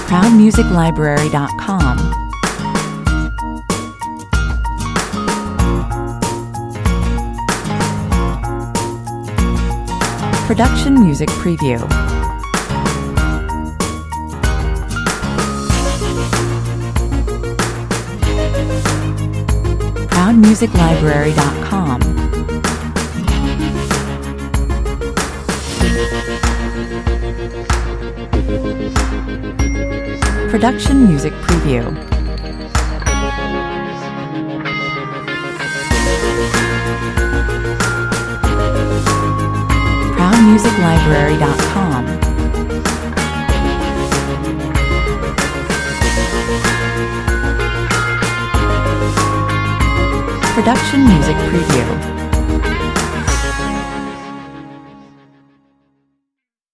ProudMusicLibrary.com. Production Music Preview. ProudMusicLibrary.com. Production Music Preview. ProudMusicLibrary.com. Production Music Preview.